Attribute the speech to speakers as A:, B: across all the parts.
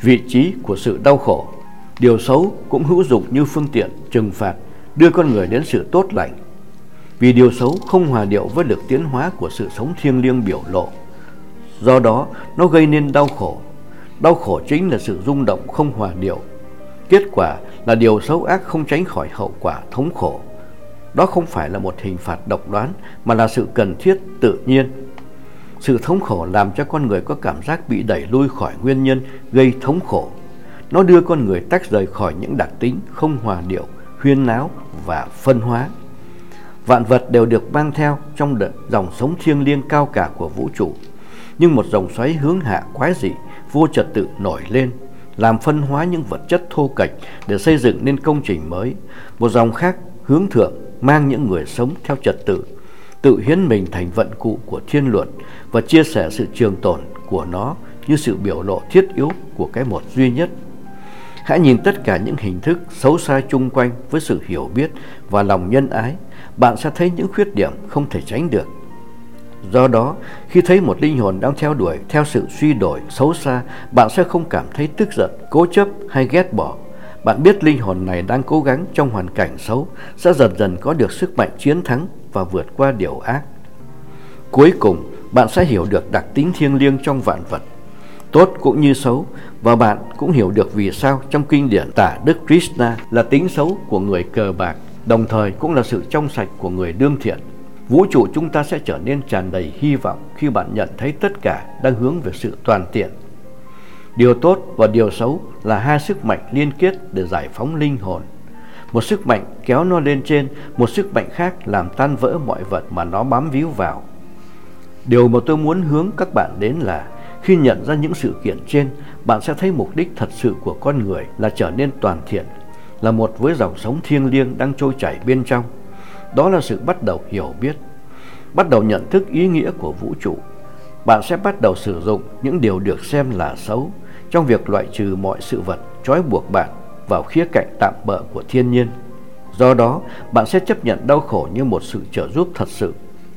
A: vị trí của sự đau khổ. Điều xấu cũng hữu dụng như phương tiện trừng phạt, đưa con người đến sự tốt lành. Vì điều xấu không hòa điệu với lực tiến hóa của sự sống thiêng liêng biểu lộ. Do đó, nó gây nên đau khổ. Đau khổ chính là sự rung động không hòa điệu. Kết quả là điều xấu ác không tránh khỏi hậu quả thống khổ. Đó không phải là một hình phạt độc đoán, mà là sự cần thiết tự nhiên. Sự thống khổ làm cho con người có cảm giác bị đẩy lui khỏi nguyên nhân gây thống khổ. Nó đưa con người tách rời khỏi những đặc tính không hòa điệu, huyên náo và phân hóa. Vạn vật đều được mang theo trong dòng sống thiêng liêng cao cả của vũ trụ. Nhưng một dòng xoáy hướng hạ quái dị, vô trật tự nổi lên, làm phân hóa những vật chất thô kệch để xây dựng nên công trình mới. Một dòng khác hướng thượng mang những người sống theo trật tự, tự hiến mình thành vận cụ của thiên luật và chia sẻ sự trường tồn của nó như sự biểu lộ thiết yếu của cái một duy nhất. Hãy nhìn tất cả những hình thức xấu xa chung quanh với sự hiểu biết và lòng nhân ái, bạn sẽ thấy những khuyết điểm không thể tránh được. Do đó, khi thấy một linh hồn đang theo đuổi theo sự suy đổi xấu xa, bạn sẽ không cảm thấy tức giận, cố chấp hay ghét bỏ. Bạn biết linh hồn này đang cố gắng trong hoàn cảnh xấu sẽ dần dần có được sức mạnh chiến thắng và vượt qua điều ác. Cuối cùng, bạn sẽ hiểu được đặc tính thiêng liêng trong vạn vật, tốt cũng như xấu, và bạn cũng hiểu được vì sao trong kinh điển tả Đức Krishna là tính xấu của người cờ bạc, đồng thời cũng là sự trong sạch của người đương thiện. Vũ trụ chúng ta sẽ trở nên tràn đầy hy vọng khi bạn nhận thấy tất cả đang hướng về sự toàn tiện. Điều tốt và điều xấu là hai sức mạnh liên kết để giải phóng linh hồn. Một sức mạnh kéo nó lên trên, một sức mạnh khác làm tan vỡ mọi vật mà nó bám víu vào. Điều mà tôi muốn hướng các bạn đến là khi nhận ra những sự kiện trên, bạn sẽ thấy mục đích thật sự của con người là trở nên toàn thiện, là một với dòng sống thiêng liêng đang trôi chảy bên trong. Đó là sự bắt đầu hiểu biết, bắt đầu nhận thức ý nghĩa của vũ trụ. Bạn sẽ bắt đầu sử dụng những điều được xem là xấu trong việc loại trừ mọi sự vật trói buộc bạn vào khía cạnh tạm bợ của thiên nhiên. Do đó, bạn sẽ chấp nhận đau khổ như một sự trợ giúp thật sự.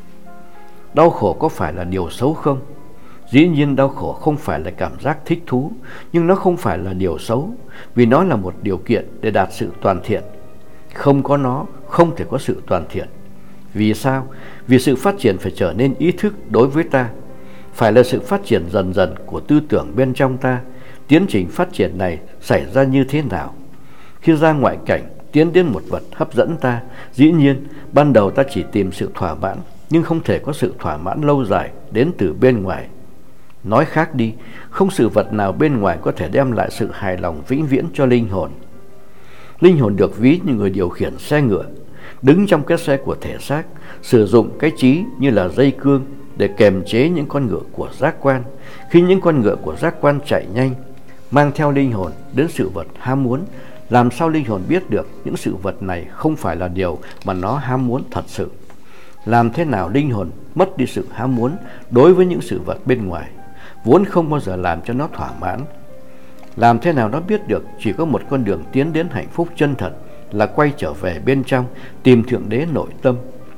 A: Đau khổ có phải là điều xấu không? Dĩ nhiên đau khổ không phải là cảm giác thích thú, nhưng nó không phải là điều xấu, vì nó là một điều kiện để đạt sự toàn thiện. Không có nó, không thể có sự toàn thiện. Vì sao? Vì sự phát triển phải trở nên ý thức đối với ta, phải là sự phát triển dần dần của tư tưởng bên trong ta. Tiến trình phát triển này xảy ra như thế nào? Khi ra ngoại cảnh, tiến đến một vật hấp dẫn ta, dĩ nhiên, ban đầu ta chỉ tìm sự thỏa mãn, nhưng không thể có sự thỏa mãn lâu dài đến từ bên ngoài. Nói khác đi, không sự vật nào bên ngoài có thể đem lại sự hài lòng vĩnh viễn cho linh hồn. Linh hồn được ví như người điều khiển xe ngựa, đứng trong cái xe của thể xác, sử dụng cái trí như là dây cương để kềm chế những con ngựa của giác quan. Khi những con ngựa của giác quan chạy nhanh, mang theo linh hồn đến sự vật ham muốn, làm sao linh hồn biết được những sự vật này không phải là điều mà nó ham muốn thật sự? Làm thế nào linh hồn mất đi sự ham muốn đối với những sự vật bên ngoài, vốn không bao giờ làm cho nó thỏa mãn? Làm thế nào nó biết được chỉ có một con đường tiến đến hạnh phúc chân thật là quay trở về bên trong, tìm Thượng Đế nội tâm?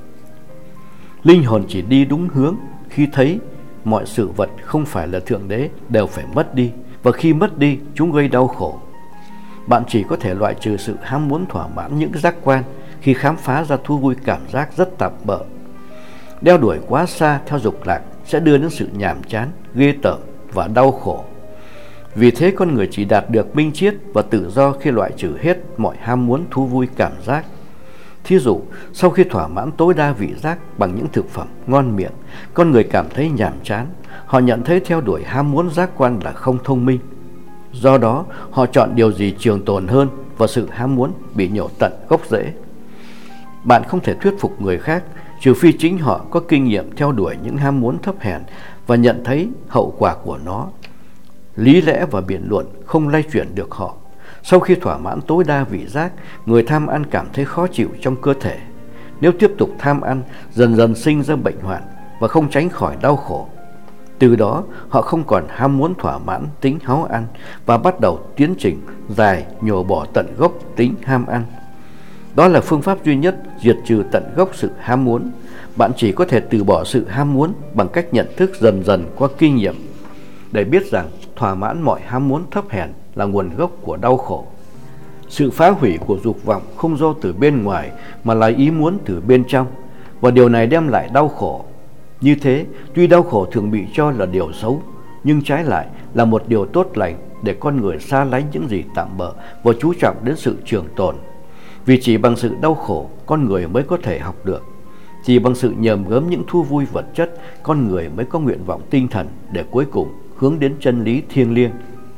A: Linh hồn chỉ đi đúng hướng khi thấy mọi sự vật không phải là Thượng Đế đều phải mất đi, và khi mất đi chúng gây đau khổ. Bạn chỉ có thể loại trừ sự ham muốn thỏa mãn những giác quan khi khám phá ra thú vui cảm giác rất tạm bợ. Đeo đuổi quá xa theo dục lạc sẽ đưa đến sự nhàm chán, ghê tởm và đau khổ. Vì thế con người chỉ đạt được minh triết và tự do khi loại trừ hết mọi ham muốn thú vui cảm giác. Thí dụ, sau khi thỏa mãn tối đa vị giác bằng những thực phẩm ngon miệng, con người cảm thấy nhàm chán. Họ nhận thấy theo đuổi ham muốn giác quan là không thông minh. Do đó, họ chọn điều gì trường tồn hơn, và sự ham muốn bị nhổ tận gốc rễ. Bạn không thể thuyết phục người khác, trừ phi chính họ có kinh nghiệm theo đuổi những ham muốn thấp hèn và nhận thấy hậu quả của nó. Lý lẽ và biện luận không lay chuyển được họ. Sau khi thỏa mãn tối đa vị giác, người tham ăn cảm thấy khó chịu trong cơ thể. Nếu tiếp tục tham ăn, dần dần sinh ra bệnh hoạn và không tránh khỏi đau khổ. Từ đó, họ không còn ham muốn thỏa mãn tính háu ăn và bắt đầu tiến trình dài nhổ bỏ tận gốc tính ham ăn. Đó là phương pháp duy nhất diệt trừ tận gốc sự ham muốn. Bạn chỉ có thể từ bỏ sự ham muốn bằng cách nhận thức dần dần qua kinh nghiệm, để biết rằng thỏa mãn mọi ham muốn thấp hèn là nguồn gốc của đau khổ. Sự phá hủy của dục vọng không do từ bên ngoài mà là ý muốn từ bên trong, và điều này đem lại đau khổ. Như thế, tuy đau khổ thường bị cho là điều xấu, nhưng trái lại là một điều tốt lành để con người xa lánh những gì tạm bợ và chú trọng đến sự trường tồn. Vì chỉ bằng sự đau khổ, con người mới có thể học được. Chỉ bằng sự nhờm gớm những thú vui vật chất, con người mới có nguyện vọng tinh thần để cuối cùng hướng đến chân lý thiêng liêng.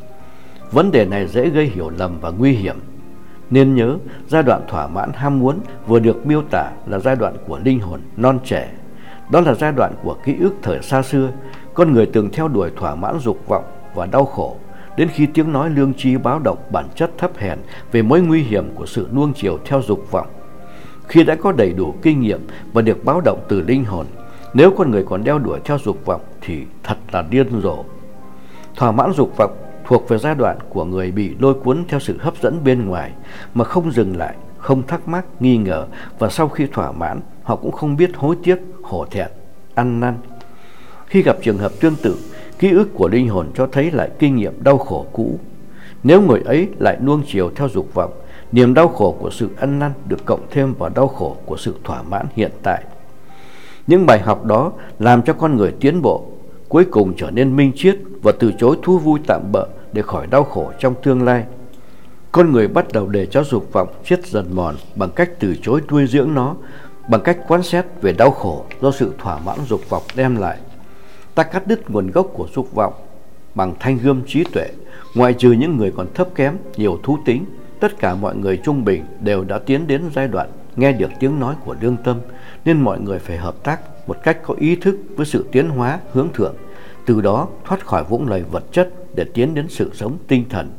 A: Vấn đề này dễ gây hiểu lầm và nguy hiểm. Nên nhớ, giai đoạn thỏa mãn ham muốn vừa được miêu tả là giai đoạn của linh hồn non trẻ. Đó là giai đoạn của ký ức thời xa xưa, con người từng theo đuổi thỏa mãn dục vọng và đau khổ, đến khi tiếng nói lương tri báo động bản chất thấp hèn về mối nguy hiểm của sự nuông chiều theo dục vọng. Khi đã có đầy đủ kinh nghiệm và được báo động từ linh hồn, nếu con người còn đeo đuổi theo dục vọng thì thật là điên rồ. Thỏa mãn dục vọng thuộc về giai đoạn của người bị lôi cuốn theo sự hấp dẫn bên ngoài mà không dừng lại, không thắc mắc, nghi ngờ, và sau khi thỏa mãn, họ cũng không biết hối tiếc, hổ thẹn, ăn năn. Khi gặp trường hợp tương tự, ký ức của linh hồn cho thấy lại kinh nghiệm đau khổ cũ. Nếu người ấy lại nuông chiều theo dục vọng, niềm đau khổ của sự ăn năn được cộng thêm vào đau khổ của sự thỏa mãn hiện tại. Những bài học đó làm cho con người tiến bộ, cuối cùng trở nên minh triết và từ chối thú vui tạm bợ để khỏi đau khổ trong tương lai. Con người bắt đầu để cho dục vọng chết dần mòn bằng cách từ chối nuôi dưỡng nó, bằng cách quan sát về đau khổ do sự thỏa mãn dục vọng đem lại. Ta cắt đứt nguồn gốc của dục vọng bằng thanh gươm trí tuệ. Ngoại trừ những người còn thấp kém, nhiều thú tính, tất cả mọi người trung bình đều đã tiến đến giai đoạn nghe được tiếng nói của lương tâm, nên mọi người phải hợp tác một cách có ý thức với sự tiến hóa hướng thượng, từ đó thoát khỏi vũng lầy vật chất để tiến đến sự sống tinh thần.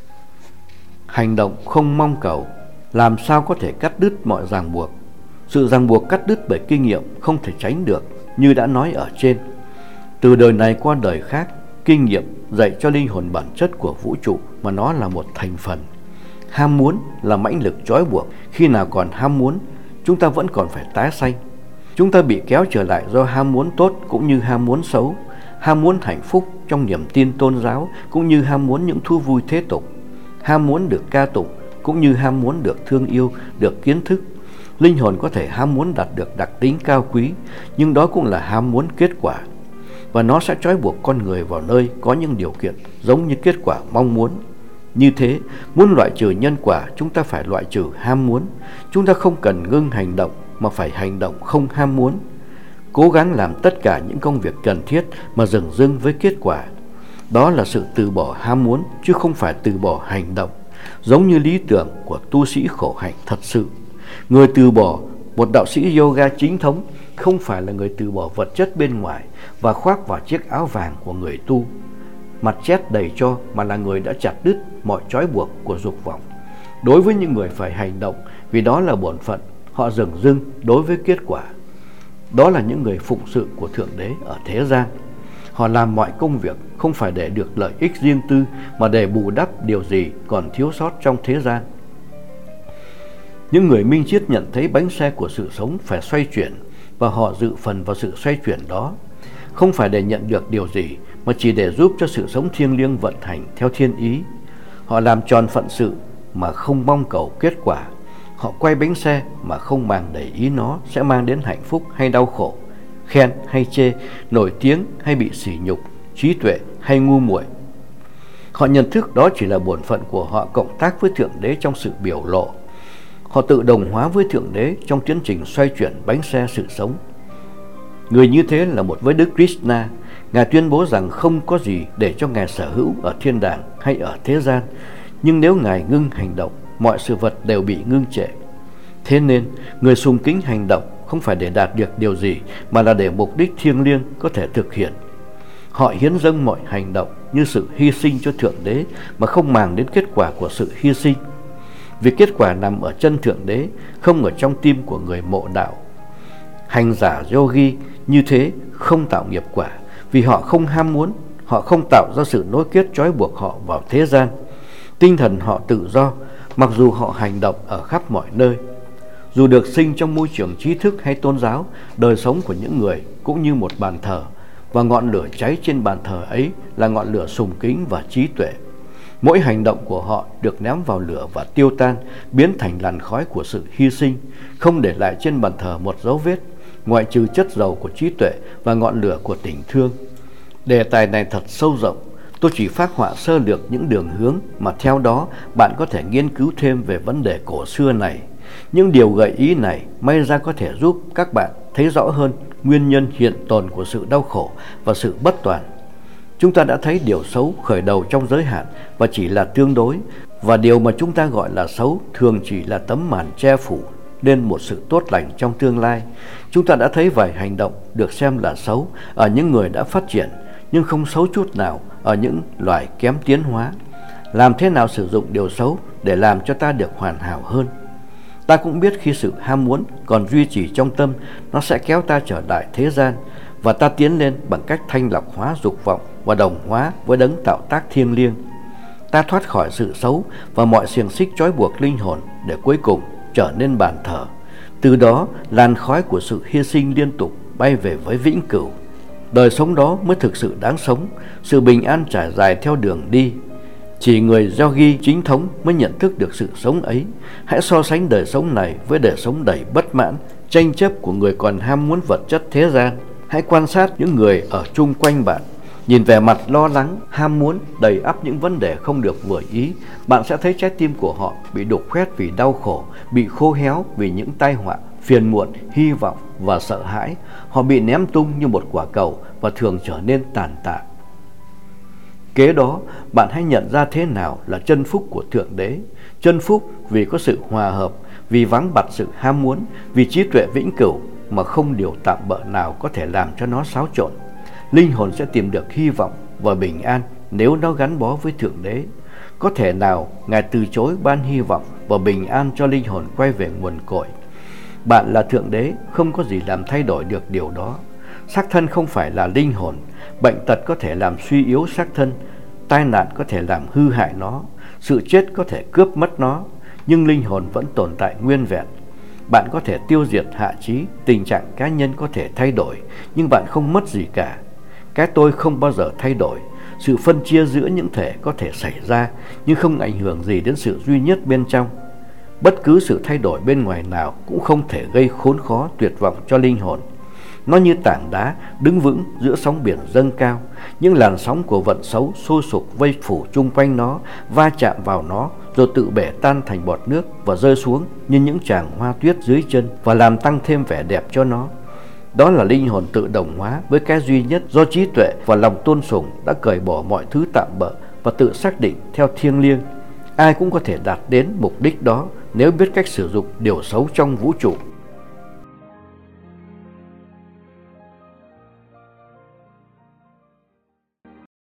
A: Hành động không mong cầu làm sao có thể cắt đứt mọi ràng buộc. Sự ràng buộc cắt đứt bởi kinh nghiệm không thể tránh được, như đã nói ở trên. Từ đời này qua đời khác, kinh nghiệm dạy cho linh hồn bản chất của vũ trụ mà nó là một thành phần. Ham muốn là mãnh lực trói buộc. Khi nào còn ham muốn, chúng ta vẫn còn phải tái sanh. Chúng ta bị kéo trở lại do ham muốn tốt cũng như ham muốn xấu, ham muốn hạnh phúc trong niềm tin tôn giáo cũng như ham muốn những thú vui thế tục, ham muốn được ca tụng cũng như ham muốn được thương yêu, được kiến thức. Linh hồn có thể ham muốn đạt được đặc tính cao quý, nhưng đó cũng là ham muốn kết quả, và nó sẽ trói buộc con người vào nơi có những điều kiện giống như kết quả mong muốn. Như thế, muốn loại trừ nhân quả, chúng ta phải loại trừ ham muốn. Chúng ta không cần ngưng hành động, mà phải hành động không ham muốn. Cố gắng làm tất cả những công việc cần thiết mà dửng dưng với kết quả. Đó là sự từ bỏ ham muốn, chứ không phải từ bỏ hành động, giống như lý tưởng của tu sĩ khổ hạnh thật sự. Người từ bỏ, một đạo sĩ yoga chính thống, không phải là người từ bỏ vật chất bên ngoài và khoác vào chiếc áo vàng của người tu, mặt chét đầy cho, mà là người đã chặt đứt mọi trói buộc của dục vọng. Đối với những người phải hành động vì đó là bổn phận, họ dửng dưng đối với kết quả. Đó là những người phụng sự của Thượng Đế ở thế gian. Họ làm mọi công việc không phải để được lợi ích riêng tư, mà để bù đắp điều gì còn thiếu sót trong thế gian. Những người minh triết nhận thấy bánh xe của sự sống phải xoay chuyển, và họ dự phần vào sự xoay chuyển đó, không phải để nhận được điều gì, mà chỉ để giúp cho sự sống thiêng liêng vận hành theo thiên ý. Họ làm tròn phận sự mà không mong cầu kết quả. Họ quay bánh xe mà không màng để ý nó sẽ mang đến hạnh phúc hay đau khổ, khen hay chê, nổi tiếng hay bị sỉ nhục, trí tuệ hay ngu muội. Họ nhận thức đó chỉ là bổn phận của họ cộng tác với Thượng Đế trong sự biểu lộ. Họ tự đồng hóa với Thượng Đế trong tiến trình xoay chuyển bánh xe sự sống. Người như thế là một với Đức Krishna. Ngài tuyên bố rằng không có gì để cho Ngài sở hữu ở thiên đàng hay ở thế gian, nhưng nếu Ngài ngưng hành động, mọi sự vật đều bị ngưng trệ. Thế nên, người sùng kính hành động không phải để đạt được điều gì, mà là để mục đích thiêng liêng có thể thực hiện. Họ hiến dâng mọi hành động như sự hy sinh cho Thượng Đế, mà không màng đến kết quả của sự hy sinh. Vì kết quả nằm ở chân Thượng Đế, không ở trong tim của người mộ đạo. Hành giả yogi như thế không tạo nghiệp quả, vì họ không ham muốn, họ không tạo ra sự nối kết trói buộc họ vào thế gian. Tinh thần họ tự do, mặc dù họ hành động ở khắp mọi nơi. Dù được sinh trong môi trường trí thức hay tôn giáo, đời sống của những người cũng như một bàn thờ, và ngọn lửa cháy trên bàn thờ ấy là ngọn lửa sùng kính và trí tuệ. Mỗi hành động của họ được ném vào lửa và tiêu tan, biến thành làn khói của sự hy sinh, không để lại trên bàn thờ một dấu vết, ngoại trừ chất dầu của trí tuệ và ngọn lửa của tình thương. Đề tài này thật sâu rộng, tôi chỉ phác họa sơ lược những đường hướng mà theo đó bạn có thể nghiên cứu thêm về vấn đề cổ xưa này. Những điều gợi ý này may ra có thể giúp các bạn thấy rõ hơn nguyên nhân hiện tồn của sự đau khổ và sự bất toàn. Chúng ta đã thấy điều xấu khởi đầu trong giới hạn và chỉ là tương đối, và điều mà chúng ta gọi là xấu thường chỉ là tấm màn che phủ lên một sự tốt lành trong tương lai. Chúng ta đã thấy vài hành động được xem là xấu ở những người đã phát triển, nhưng không xấu chút nào ở những loài kém tiến hóa. Làm thế nào sử dụng điều xấu để làm cho ta được hoàn hảo hơn? Ta cũng biết khi sự ham muốn còn duy trì trong tâm, nó sẽ kéo ta trở lại thế gian, và ta tiến lên bằng cách thanh lọc hóa dục vọng và đồng hóa với đấng tạo tác thiêng liêng. Ta thoát khỏi sự xấu và mọi xiềng xích trói buộc linh hồn để cuối cùng trở nên bàn thờ. Từ đó, làn khói của sự hy sinh liên tục bay về với vĩnh cửu. Đời sống đó mới thực sự đáng sống, sự bình an trải dài theo đường đi. Chỉ người yogi chính thống mới nhận thức được sự sống ấy. Hãy so sánh đời sống này với đời sống đầy bất mãn, tranh chấp của người còn ham muốn vật chất thế gian. Hãy quan sát những người ở chung quanh bạn. Nhìn vẻ mặt lo lắng, ham muốn, đầy ắp những vấn đề không được vừa ý, bạn sẽ thấy trái tim của họ bị đục khoét vì đau khổ, bị khô héo vì những tai họa, phiền muộn, hy vọng và sợ hãi. Họ bị ném tung như một quả cầu và thường trở nên tàn tạ. Kế đó, bạn hãy nhận ra thế nào là chân phúc của Thượng Đế. Chân phúc vì có sự hòa hợp, vì vắng bặt sự ham muốn, vì trí tuệ vĩnh cửu mà không điều tạm bợ nào có thể làm cho nó xáo trộn. Linh hồn sẽ tìm được hy vọng và bình an nếu nó gắn bó với Thượng Đế. Có thể nào Ngài từ chối ban hy vọng và bình an cho linh hồn quay về nguồn cội? Bạn là Thượng Đế, không có gì làm thay đổi được điều đó. Xác thân không phải là linh hồn. Bệnh tật có thể làm suy yếu xác thân, tai nạn có thể làm hư hại nó, sự chết có thể cướp mất nó, nhưng linh hồn vẫn tồn tại nguyên vẹn. Bạn có thể tiêu diệt hạ trí, tình trạng cá nhân có thể thay đổi, nhưng bạn không mất gì cả. Cái tôi không bao giờ thay đổi. Sự phân chia giữa những thể có thể xảy ra, nhưng không ảnh hưởng gì đến sự duy nhất bên trong. Bất cứ sự thay đổi bên ngoài nào cũng không thể gây khốn khó tuyệt vọng cho linh hồn. Nó như tảng đá đứng vững giữa sóng biển dâng cao. Những làn sóng của vận xấu sôi sục vây phủ chung quanh nó, va chạm vào nó, rồi tự bể tan thành bọt nước và rơi xuống như những tràng hoa tuyết dưới chân và làm tăng thêm vẻ đẹp cho nó. Đó là linh hồn tự đồng hóa với cái duy nhất do trí tuệ và lòng tôn sùng đã cởi bỏ mọi thứ tạm bợ và tự xác định theo thiêng liêng. Ai cũng có thể đạt đến mục đích đó nếu biết cách sử dụng điều xấu trong vũ trụ.